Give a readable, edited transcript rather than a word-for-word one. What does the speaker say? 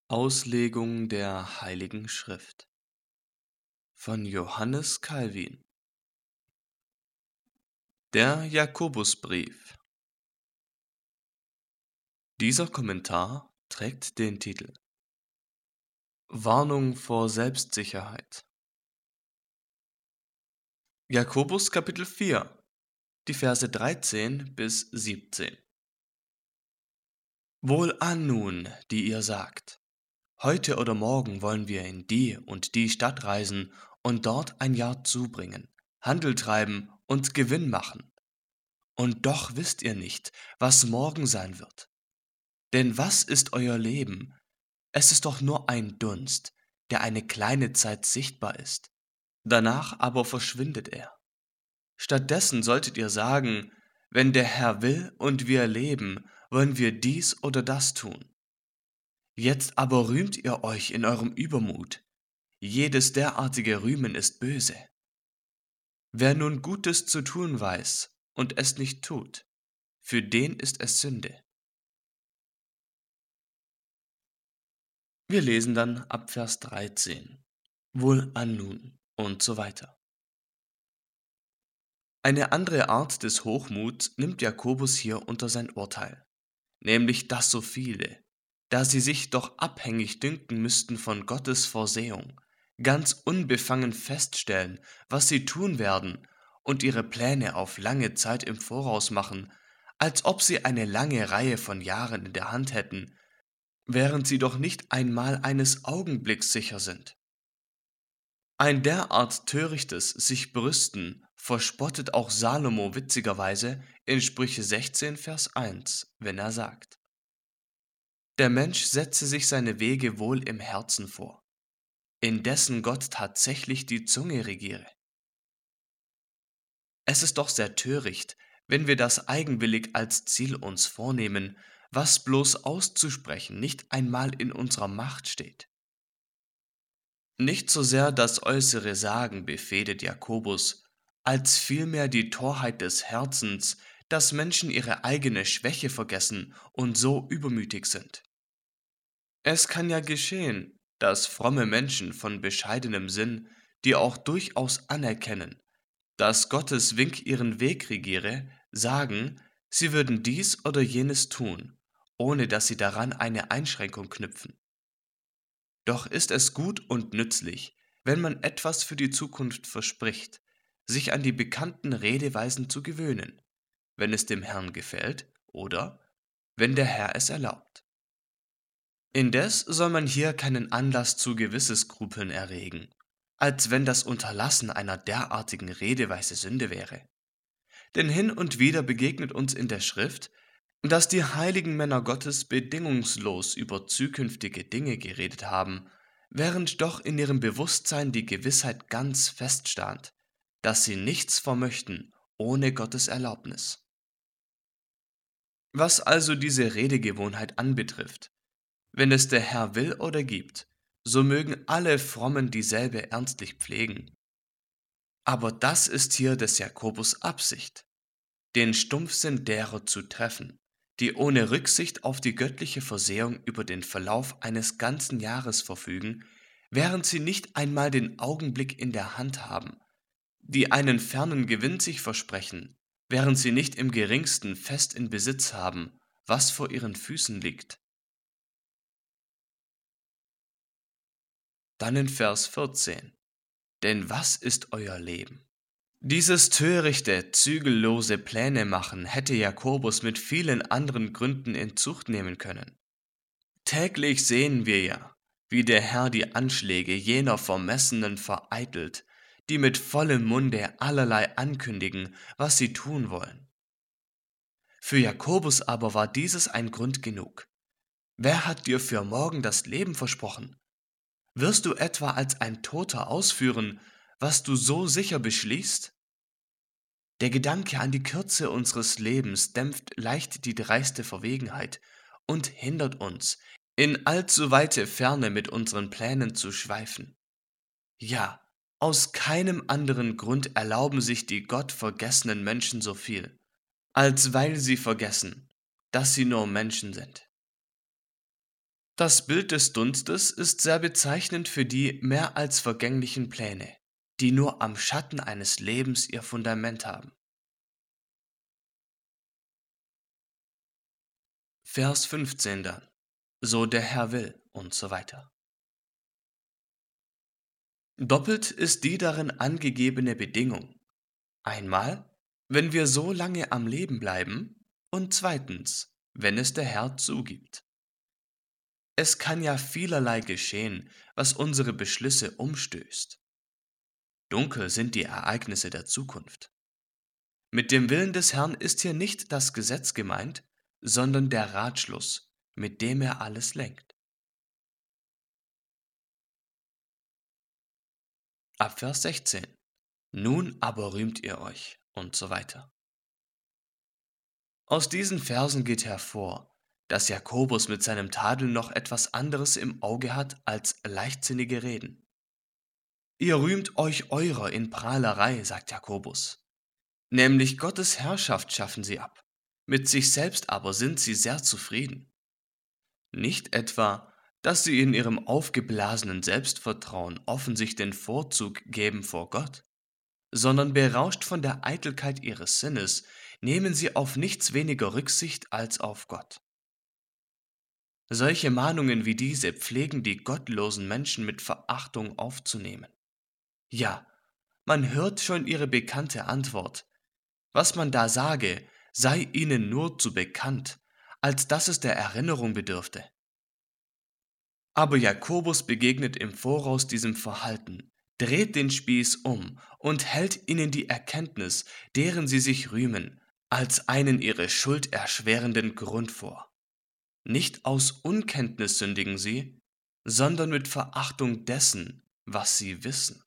Auslegung der Heiligen Schrift von Johannes Calvin. Der Jakobusbrief. Dieser Kommentar trägt den Titel Warnung vor Selbstsicherheit. Jakobus Kapitel 4, die Verse 13 bis 17. Wohlan nun, die ihr sagt: Heute oder morgen wollen wir in die und die Stadt reisen und dort ein Jahr zubringen, Handel treiben und Gewinn machen. Und doch wisst ihr nicht, was morgen sein wird. Denn was ist euer Leben? Es ist doch nur ein Dunst, der eine kleine Zeit sichtbar ist. Danach aber verschwindet er. Stattdessen solltet ihr sagen: Wenn der Herr will und wir leben, wollen wir dies oder das tun. Jetzt aber rühmt ihr euch in eurem Übermut. Jedes derartige Rühmen ist böse. Wer nun Gutes zu tun weiß und es nicht tut, für den ist es Sünde. Wir lesen dann ab Vers 13. Wohlan nun und so weiter. Eine andere Art des Hochmuts nimmt Jakobus hier unter sein Urteil, nämlich dass so viele, da sie sich doch abhängig dünken müssten von Gottes Vorsehung, ganz unbefangen feststellen, was sie tun werden und ihre Pläne auf lange Zeit im Voraus machen, als ob sie eine lange Reihe von Jahren in der Hand hätten, während sie doch nicht einmal eines Augenblicks sicher sind. Ein derart törichtes sich brüsten verspottet auch Salomo witzigerweise in Sprüche 16, Vers 1, wenn er sagt: Der Mensch setze sich seine Wege wohl im Herzen vor, indessen Gott tatsächlich die Zunge regiere. Es ist doch sehr töricht, wenn wir das eigenwillig als Ziel uns vornehmen, was bloß auszusprechen nicht einmal in unserer Macht steht. Nicht so sehr das äußere Sagen befehdet Jakobus, als vielmehr die Torheit des Herzens, dass Menschen ihre eigene Schwäche vergessen und so übermütig sind. Es kann ja geschehen, dass fromme Menschen von bescheidenem Sinn, die auch durchaus anerkennen, dass Gottes Wink ihren Weg regiere, sagen, sie würden dies oder jenes tun, ohne dass sie daran eine Einschränkung knüpfen. Doch ist es gut und nützlich, wenn man etwas für die Zukunft verspricht, sich an die bekannten Redeweisen zu gewöhnen, wenn es dem Herrn gefällt oder wenn der Herr es erlaubt. Indes soll man hier keinen Anlass zu Gewissensgrupeln erregen, als wenn das Unterlassen einer derartigen Redeweise Sünde wäre. Denn hin und wieder begegnet uns in der Schrift, dass die heiligen Männer Gottes bedingungslos über zukünftige Dinge geredet haben, während doch in ihrem Bewusstsein die Gewissheit ganz feststand, dass sie nichts vermöchten ohne Gottes Erlaubnis. Was also diese Redegewohnheit anbetrifft, wenn es der Herr will oder gibt, so mögen alle Frommen dieselbe ernstlich pflegen. Aber das ist hier des Jakobus Absicht, den Stumpfsinn derer zu treffen, die ohne Rücksicht auf die göttliche Vorsehung über den Verlauf eines ganzen Jahres verfügen, während sie nicht einmal den Augenblick in der Hand haben, die einen fernen Gewinn sich versprechen, während sie nicht im geringsten fest in Besitz haben, was vor ihren Füßen liegt. Dann in Vers 14. Denn was ist euer Leben? Dieses törichte, zügellose Pläne machen hätte Jakobus mit vielen anderen Gründen in Zucht nehmen können. Täglich sehen wir ja, wie der Herr die Anschläge jener Vermessenen vereitelt, die mit vollem Munde allerlei ankündigen, was sie tun wollen. Für Jakobus aber war dieses ein Grund genug. Wer hat dir für morgen das Leben versprochen? Wirst du etwa als ein Toter ausführen, was du so sicher beschließt? Der Gedanke an die Kürze unseres Lebens dämpft leicht die dreiste Verwegenheit und hindert uns, in allzu weite Ferne mit unseren Plänen zu schweifen. Ja, aus keinem anderen Grund erlauben sich die gottvergessenen Menschen so viel, als weil sie vergessen, dass sie nur Menschen sind. Das Bild des Dunstes ist sehr bezeichnend für die mehr als vergänglichen Pläne, die nur am Schatten eines Lebens ihr Fundament haben. Vers 15 dann. So der Herr will und so weiter. Doppelt ist die darin angegebene Bedingung. Einmal, wenn wir so lange am Leben bleiben, und zweitens, wenn es der Herr zugibt. Es kann ja vielerlei geschehen, was unsere Beschlüsse umstößt. Dunkel sind die Ereignisse der Zukunft. Mit dem Willen des Herrn ist hier nicht das Gesetz gemeint, sondern der Ratschluss, mit dem er alles lenkt. Ab Vers 16. Nun aber rühmt ihr euch und so weiter. Aus diesen Versen geht hervor, dass Jakobus mit seinem Tadel noch etwas anderes im Auge hat als leichtsinnige Reden. Ihr rühmt euch eurer in Prahlerei, sagt Jakobus. Nämlich Gottes Herrschaft schaffen sie ab. Mit sich selbst aber sind sie sehr zufrieden. Nicht etwa, dass sie in ihrem aufgeblasenen Selbstvertrauen offen sich den Vorzug geben vor Gott, sondern berauscht von der Eitelkeit ihres Sinnes, nehmen sie auf nichts weniger Rücksicht als auf Gott. Solche Mahnungen wie diese pflegen die gottlosen Menschen mit Verachtung aufzunehmen. Ja, man hört schon ihre bekannte Antwort. Was man da sage, sei ihnen nur zu bekannt, als dass es der Erinnerung bedürfte. Aber Jakobus begegnet im Voraus diesem Verhalten, dreht den Spieß um und hält ihnen die Erkenntnis, deren sie sich rühmen, als einen ihre Schuld erschwerenden Grund vor. Nicht aus Unkenntnis sündigen sie, sondern mit Verachtung dessen, was sie wissen.